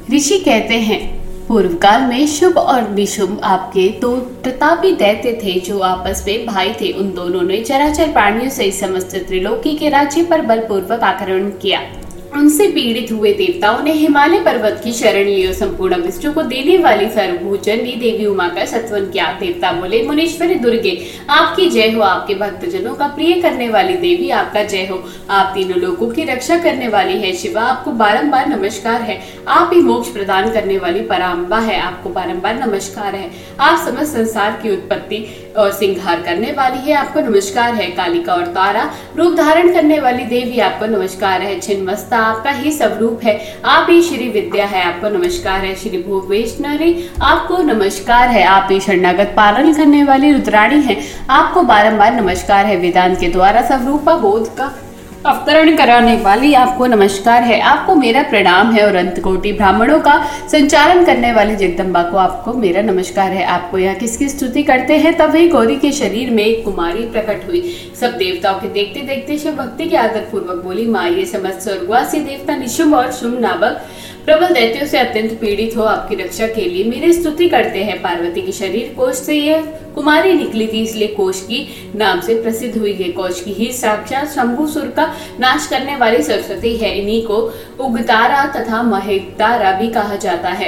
ऋषि कहते हैं, पूर्व काल में शुभ और निशुंभ आपके दो प्रतापी दैत्य थे जो आपस में भाई थे। उन दोनों ने चराचर प्राणियों से समस्त त्रिलोकी के राज्य पर बलपूर्वक आक्रमण किया। उनसे पीड़ित हुए देवताओं ने हिमालय पर्वत की शरण ली और संपूर्ण विष्णु को देने वाली सर्वभूजनी देवी उमा का सत्वन किया। देवता बोले, मुनीश्वरी दुर्गे आपकी जय हो। आपके भक्तजनों का प्रिय करने वाली देवी आपका जय हो। आप तीनों लोगों की रक्षा करने वाली है शिवा, आपको बारंबार नमस्कार है। आप ही मोक्ष प्रदान करने वाली पराम्बा है, आपको बारंबार नमस्कार है। आप समस्त संसार की उत्पत्ति और सिंहार करने वाली है, आपको नमस्कार है। कालिका और तारा रूप धारण करने वाली देवी आपको नमस्कार है। छिन्नमस्ता आपका ही स्वरूप है, आप ही श्री विद्या है, आपको नमस्कार है। श्री भुवनेश्वरी आपको नमस्कार है। आप ही शरणागत पालन करने वाली रुद्राणी है, आपको बारंबार नमस्कार है। वेदांत के द्वारा स्वरूपा बोध का अवतरण कराने वाली आपको नमस्कार है। आपको मेरा प्रणाम है। और अंत कोटि ब्राह्मणों का संचालन करने वाली जगदम्बा को आपको मेरा नमस्कार है। आपको यहाँ किसकी स्तुति करते हैं? तब वही गौरी के शरीर में एक कुमारी प्रकट हुई। सब देवताओं के देखते देखते शिव भक्ति के आदर पूर्वक बोली, माँ ये समस्त स्वर्गवासी देवता निशुंभ और शुंभ नामक प्रबल दैत्यों से अत्यंत पीड़ित हो आपकी रक्षा के लिए मेरी स्तुति करते हैं। पार्वती के शरीर कोश से यह कुमारी निकली थी, इसलिए कोश की नाम से प्रसिद्ध हुई है। कोश की ही साक्षात शंभुसुर का नाश करने वाली सरस्वती है। इन्हीं को उग्रतारा तथा महेतारा भी कहा जाता है।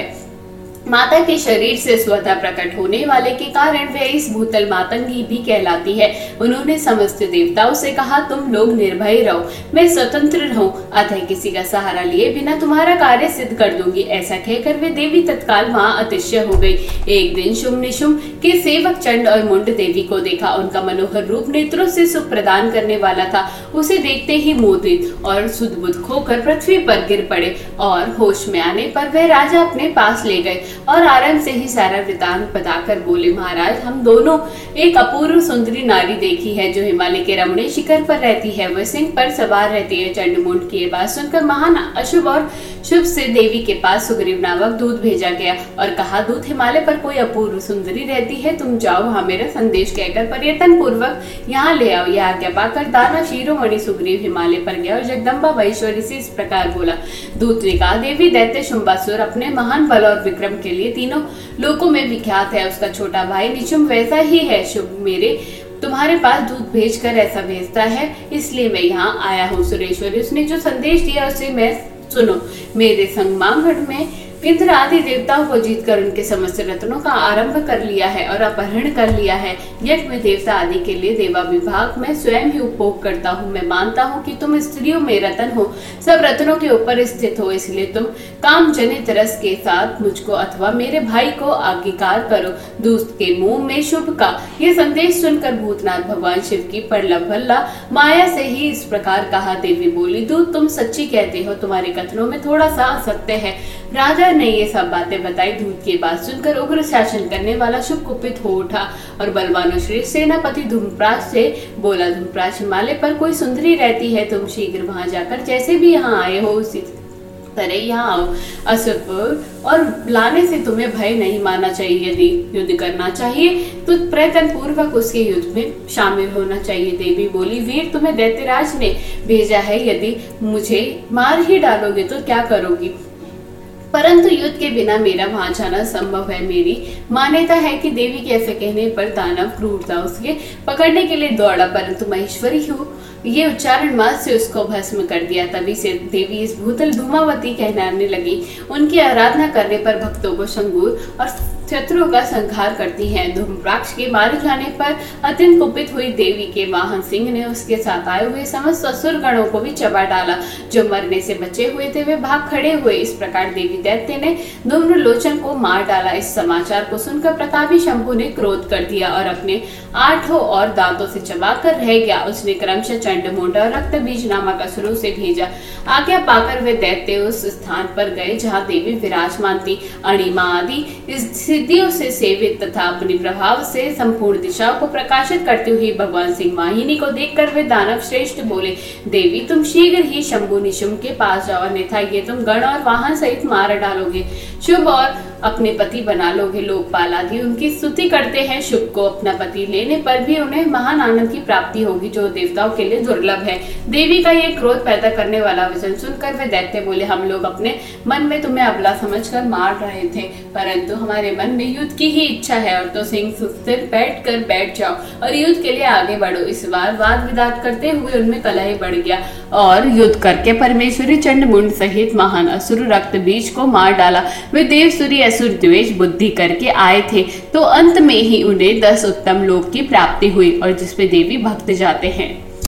माता के शरीर से स्वतः प्रकट होने वाले के कारण वे इस भूतल मातंगी भी कहलाती है। उन्होंने समस्त देवताओं से कहा, तुम लोग निर्भय रहो, मैं स्वतंत्र रहूं, अतः किसी का सहारा लिए बिना तुम्हारा कार्य सिद्ध कर दूंगी। ऐसा कहकर वे देवी तत्काल वहां अदृश्य हो गई। एक दिन शुंभ निशुंभ के सेवक चंड और मुंड देवी को देखा। उनका मनोहर रूप नेत्रों से सुख प्रदान करने वाला था। उसे देखते ही मोदित और सुदबुद्ध होकर पृथ्वी पर गिर पड़े और होश में आने पर वह राजा अपने पास ले गए और आरंभ से ही सारा वृतांत बताकर बोले, महाराज हम दोनों एक अपूर्व सुंदरी नारी देखी है जो हिमालय के रमणीय शिखर पर रहती है। वह सिंह पर सवार रहती है। चंडमुंड की ये बात सुनकर महान अशुभ और शुभ से देवी के पास सुग्रीव नामक दूत भेजा गया और कहा, दूत हिमालय पर कोई अपूर्व सुंदरी रहती है, तुम जाओ वहां मेरा संदेश कहकर पर्यटन पूर्वक यहाँ ले आओ। यह आज्ञा पाकर दाना शिरोमणि सुग्रीव हिमालय पर गया और जगदम्बा महेश्वरी से इस प्रकार बोला। दूत ने कहा, देवी दैत्य शुंभासुर अपने महान बल और विक्रम के लिए तीनों लोकों में विख्यात है। उसका छोटा भाई निशुंभ वैसा ही है। शुभ मेरे तुम्हारे पास दूध भेजकर ऐसा भेजता है, इसलिए मैं यहाँ आया हूँ। सुरेश्वरी उसने जो संदेश दिया उसे मैं सुनो। मेरे संग मांगढ़ में इंद्र आदि देवताओं को जीतकर उनके समस्त रत्नों का आरंभ कर लिया है और अपहरण कर लिया है। यज्ञ में देवता आदि के लिए देवा विभाग में स्वयं ही उपभोग करता हूँ। मैं मानता हूँ कि तुम स्त्रियों में रतन हो, सब रत्नों के ऊपर स्थित हो, इसलिए तुम काम जनित रस के साथ मुझको अथवा मेरे भाई को आज्ञाकार करो। दूत के मुंह में शुभ का यह संदेश सुनकर भूतनाथ भगवान शिव की प्रलभल्ला माया से ही इस प्रकार कहा। देवी बोली, दूत तुम सच्ची कहते हो, तुम्हारे कथनों में थोड़ा सा असत्य है। राजा ने ये सब बातें बताई। दूत की बात सुनकर उग्र शासन करने वाला शुभ कुपित हो उठा और बलवान श्रेष्ठ सेनापति धूम्रप्राश से बोला, धूम्रप्राश हिमालय पर कोई सुंदरी रहती है, तुम शीघ्र वहां जाकर जैसे भी यहाँ आए हो उसी तरह यहाँ आओ। असुरपुर और लाने से तुम्हें भय नहीं मानना चाहिए। यदि युद्ध करना चाहिए तो प्रयत्न पूर्वक उसके युद्ध में शामिल होना चाहिए। देवी बोली, वीर तुम्हें दैत्यराज ने भेजा है, यदि मुझे मार ही डालोगे तो क्या करोगी? परंतु युद्ध के बिना मेरा वहां जाना संभव है। मेरी मान्यता है कि देवी के ऐसे कहने पर दानव क्रूरता उसके पकड़ने के लिए दौड़ा, परंतु महेश्वरी हो ये उच्चारण मात्र से उसको भस्म कर दिया। तभी से देवी इस भूतल धूमावती कहलाने लगी। उनकी आराधना करने पर भक्तों को संगूर और शत्रुओं का संहार करती है। धूम्रप्राक्ष के मारे जाने पर अत्यंत कुपित हुई देवी के वाहन सिंह ने उसके साथ आए हुए समस्त असुर गणों को भी चबा डाला। जो मरने से बचे हुए थे वे भाग खड़े हुए। इस प्रकार देवी दैत्य ने धूम्रलोचन को मार डाला। इस समाचार को सुनकर प्रतापी शंभु ने क्रोध कर दिया और अपने 8 और दांतों से चबाकर रह गया। उसने क्रमशः चंडमुंड और रक्त बीज नामक असुरों से भेजा। आज्ञा पाकर वे दैत्य उस स्थान पर गए जहाँ देवी विराजमान थी। अणिमा आदि सिद्धियों से सेवित तथा अपने प्रभाव से संपूर्ण दिशाओं को प्रकाशित करती हुई भगवान सिंह वाहिनी को देखकर वे दानव श्रेष्ठ बोले, देवी तुम शीघ्र ही शंभु निशुंभ के पास जाओ, अन्यथा ये तुम गण और वाहन सहित मार डालोगे। शुभ और अपने पति बना लोगे। लोकपाल आदि उनकी स्तुति करते हैं। शुभ को अपना पति लेने पर भी उन्हें महान आनंद की प्राप्ति होगी, जो देवताओं के लिए दुर्लभ है। देवी का ये क्रोध पैदा करने वाला वचन सुनकर वे दैत्य बोले, हम लोग अपने मन में तुम्हें अबला समझकर मार रहे थे, परंतु हमारे मन में युद्ध की ही इच्छा है, और तो सिंह स्थिर बैठ जाओ और युद्ध के लिए आगे बढ़ो। इस बार वाद विवाद करते हुए उनमें कलह बढ़ गया और युद्ध करके परमेश्वरी चंडमुंड सहित महान असुर रक्त बीज को मार डाला। वे देवसुरी असुर द्वेष बुद्धि करके आए थे, तो अंत में ही उन्हें 10 उत्तम लोक की प्राप्ति हुई, और जिसपे देवी भक्त जाते हैं।